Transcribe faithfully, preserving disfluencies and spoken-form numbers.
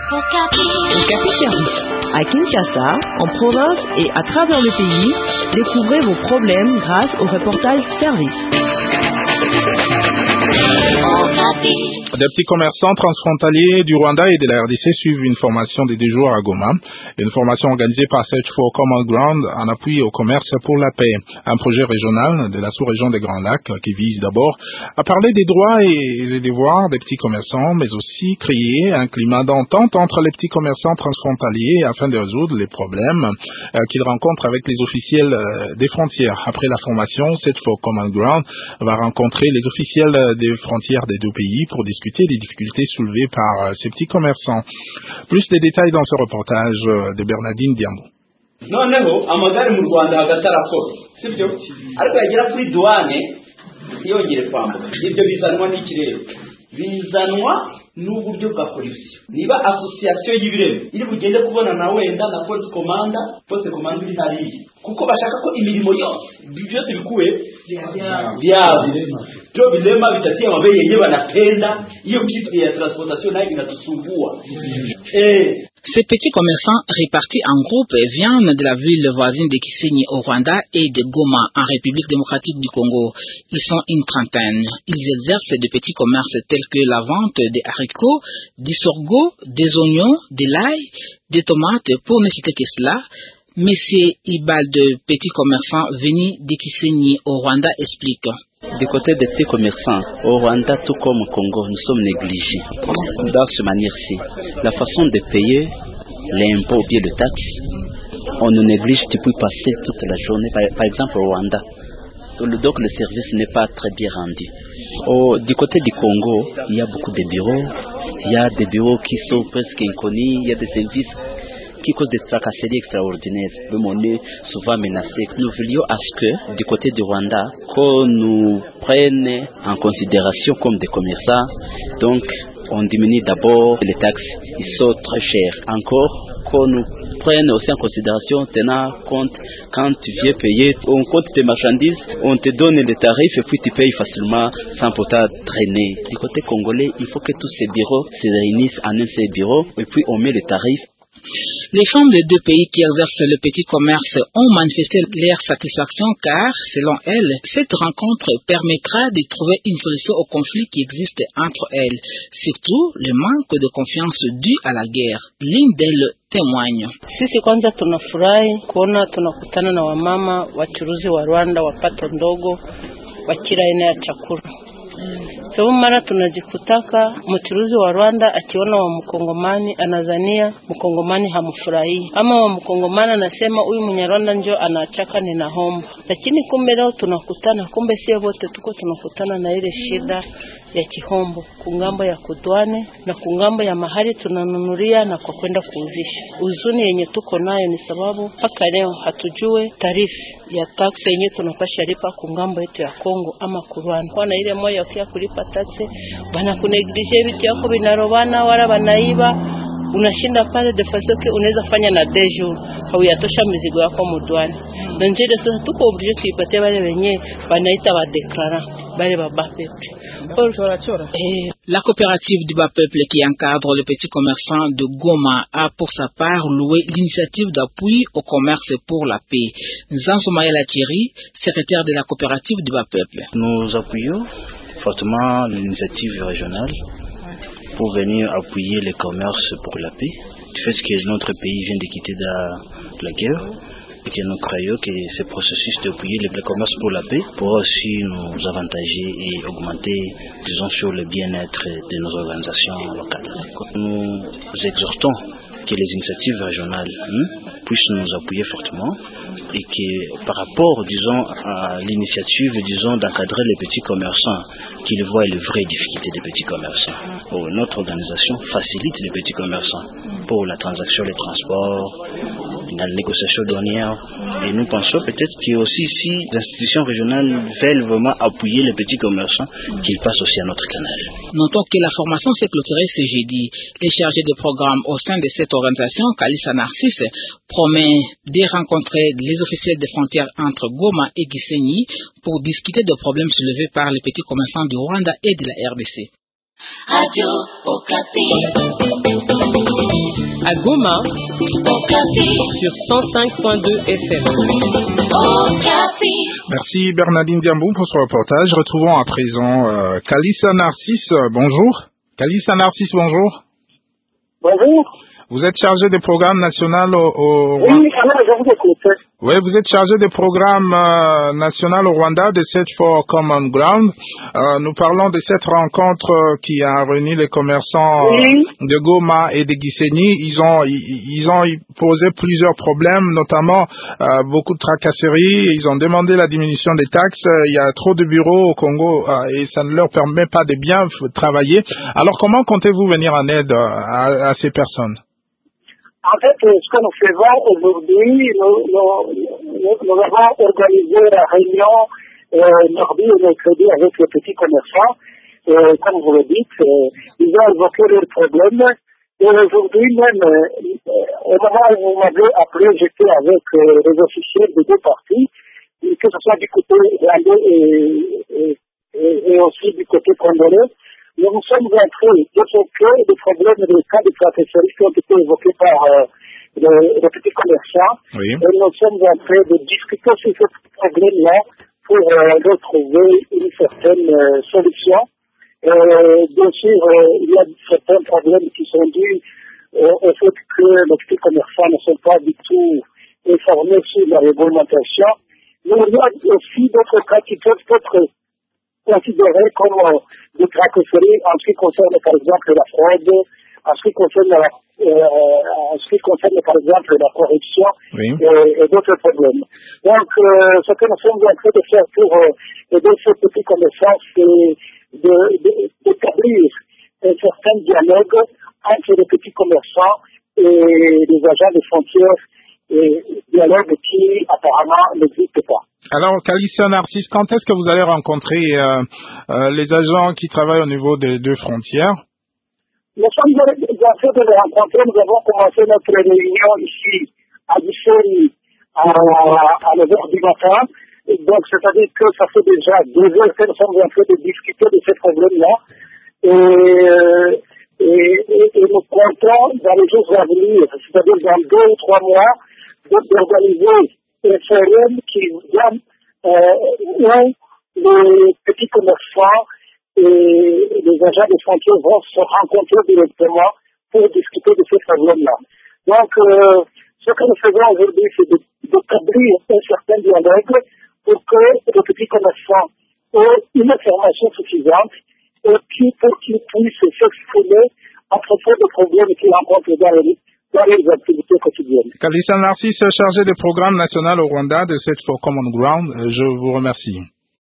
Okapi Service. À Kinshasa, en province et à travers le pays, découvrez vos problèmes grâce au reportage service. Des petits commerçants transfrontaliers du Rwanda et de la R D C suivent une formation de deux jours à Goma. Une formation organisée par Search for Common Ground en appui au commerce pour la paix. Un projet régional de la sous-région des Grands Lacs qui vise d'abord à parler des droits et des devoirs des petits commerçants, mais aussi créer un climat d'entente entre les petits commerçants transfrontaliers afin de résoudre les problèmes qu'ils rencontrent avec les officiels des frontières. Après la formation, Search for Common Ground va rencontrer les officiels des frontières des deux pays pour discuter des difficultés soulevées par ces petits commerçants. Plus de détails dans ce reportage de Bernardine Diambo. noneho amagare mu Rwanda hagati arakora sibyo ariko yagera kuri douane yongere kwambuka ibyo bizanwa n'ikirere bizanwa n'uburyo bwa polisi niba association y'ibireme iri bugende kubona na wenda na police commander police commander iri hariya kuko bashaka ko imirimo yose byose bikuwe byabo byo bilema bitatia mabeye yenyewe wanapenda hiyo kitu ya transportation nayo inatusumbua eh. Ces petits commerçants répartis en groupes viennent de la ville voisine de Kisenyi au Rwanda et de Goma en République démocratique du Congo. Ils sont une trentaine. Ils exercent de petits commerces tels que la vente des haricots, du sorgho, des oignons, de l'ail, des tomates, pour ne citer que cela. Monsieur Ibal de petits commerçants venus de Kisenyi au Rwanda explique. Du côté des petits commerçants, au Rwanda tout comme au Congo, nous sommes négligés. Dans cette manière-ci, la façon de payer l'impôt ou bien le taxe, on nous néglige, tu peux passer toute la journée. Par, par exemple au Rwanda, donc le service n'est pas très bien rendu. Au, du côté du Congo, il y a beaucoup de bureaux, il y a des bureaux qui sont presque inconnus, il y a des services qui causent des tracasseries extraordinaires. Même on est souvent menacé. Nous voulions à ce que, du côté du Rwanda, qu'on nous prenne en considération comme des commerçants. Donc, on diminue d'abord les taxes. Ils sont très chers. Encore, qu'on nous prenne aussi en considération, tenant compte, quand tu viens payer, on compte tes marchandises, on te donne les tarifs et puis tu payes facilement sans pourtant traîner. Du côté congolais, il faut que tous ces bureaux se réunissent en un seul bureau et puis on met les tarifs. Les femmes des deux pays qui exercent le petit commerce ont manifesté leur satisfaction car, selon elles, cette rencontre permettra de trouver une solution au conflit qui existe entre elles, surtout le manque de confiance dû à la guerre. L'une d'elles témoigne. Sisi kwanza tunafurahi kuona tunakutana na wamama wachuruzi wa Rwanda wa pato ndogo wa kila aina ya chakula. Sababu mara tunajikutaka mchuruzi wa Rwanda akiona wa mkongomani anazania mkongomani hamfurahii, ama wa mkongomani anasema huyu Mnyarwanda njoo anachaka ninahomba, lakini kumbe leo tunakutana, kumbe sio wote tuko tunakutana na ile shida ya kihombo kungambo ya kudwane na kungambo ya mahali tunanunulia na kwa kwenda kuuzisha. Uzuni yenye tuko nayo ni sababu mpaka leo hatujue tarifu ya taksi yenye tunapasha lipa kungambo yetu ya Kongo ama Rwanda. Kwa na ile moyo ya kulipa taksi bana kuneglige vitu yako binarobana wala banaiba, unashinda pale de façon que unaweza fanya na deux jours hauyatosha mizigo yako mudwani. Na njede sasa tuko obligé kuipatia wale wenye wanaita wa declarant bale baba peuple. La coopérative du bas peuple qui encadre les petits commerçants de Goma a pour sa part loué l'initiative d'appui au commerce pour la paix. Nzanso Mayela Thierry, secrétaire de la coopérative du bas peuple. Nous appuyons fortement l'initiative régionale pour venir appuyer le commerce pour la paix. Du fait que notre pays vient de quitter de la, de la guerre, et que nous croyons que ce processus d'appuyer le commerce pour la paix pourra aussi nous avantager et augmenter, disons, sur le bien-être de nos organisations locales. Nous exhortons que les initiatives régionales hein, puissent nous appuyer fortement et que par rapport, disons, à l'initiative, disons, d'encadrer les petits commerçants, qu'ils voient les vraies difficultés des petits commerçants. Oh, notre organisation facilite les petits commerçants pour la transaction, les transports, la négociation douanière. Et nous pensons peut-être que aussi si les institutions régionales veulent vraiment appuyer les petits commerçants, qu'ils passent aussi à notre canal. Notons que la formation s'est clôturée ce jeudi. Les chargés de programme au sein de cette organisation, Kalissa Narcisse, promet de rencontrer les officiels de frontières entre Goma et Gisenyi pour discuter des problèmes soulevés par les petits commerçants du Rwanda et de la R D C. Radio Okapi. À Goma, sur cent cinq point deux F M. Merci Bernardine Diambou pour ce reportage. Retrouvons à présent euh, Kalissa Narcisse. Bonjour. Kalissa Narcisse, bonjour. Bonjour. Vous êtes chargé des programmes nationaux au, au... Oui, alors je vous écoute. Oui, vous êtes chargé des programmes euh, nationaux au Rwanda de Search for Common Ground. Euh, nous parlons de cette rencontre euh, qui a réuni les commerçants oui. euh, de Goma et de Gisenyi. Ils ont ils, ils ont posé plusieurs problèmes, notamment euh, beaucoup de tracasseries. Ils ont demandé la diminution des taxes. Il y a trop de bureaux au Congo euh, et ça ne leur permet pas de bien travailler. Alors, comment comptez-vous venir en aide à, à ces personnes? En fait, ce que nous faisons aujourd'hui, nous, nous, nous, nous avons organisé la réunion euh, mardi et mercredi avec les petits commerçants. Euh, comme vous le dites, euh, ils ont évoqué leurs problèmes. Et aujourd'hui même, euh, au moment où vous m'avez appelé, j'étais avec euh, les officiels des deux parties, que ce soit du côté rwandais et, et, et, et aussi du côté congolais. Nous nous sommes en train d'évoquer des problèmes des cas de tracasserie qui ont été évoqués par euh, les, les petits commerçants. Oui. Et nous sommes en train de discuter sur ce problème-là pour euh, retrouver une certaine euh, solution. Euh, bien sûr, euh, il y a certains problèmes qui sont dus euh, au fait que les petits commerçants ne sont pas du tout informés sur la réglementation. Mais il y a aussi d'autres cas qui peuvent être considérés comme euh, des tracasseries en ce qui concerne par exemple la fraude, en ce qui concerne la, euh, en ce qui concerne par exemple la corruption oui. et, et d'autres problèmes. Donc euh, ce que nous sommes en train de faire pour euh, aider ces petits commerçants, c'est d'établir un certain dialogue entre les petits commerçants et les agents des frontières, et dialogue qui apparemment n'existe pas. Alors, Kalissa Narcisse, quand est-ce que vous allez rencontrer euh, euh, les agents qui travaillent au niveau des deux frontières? Nous sommes en train de les rencontrer. Nous avons commencé notre réunion ici à Gisenyi à, à neuf heures du matin. Et donc, c'est-à-dire que ça fait déjà deux heures que nous sommes en train de discuter de ces problèmes-là. Et, et, et, et nous comptons dans les jours à venir, c'est-à-dire dans deux ou trois mois, d'organiser un forum qui donne euh, où les petits commerçants et les agents des frontières vont se rencontrer directement pour discuter de ces problèmes-là. Donc, euh, ce que nous faisons aujourd'hui, c'est d'établir un certain dialogue pour que les petits commerçants aient une information suffisante et qui, pour qu'ils puissent s'exprimer à propos des problèmes qu'ils rencontrent dans les dans les activités quotidiennes. Kalissa Narcisse, chargé des programmes nationaux au Rwanda de Search for Common Ground, je vous remercie.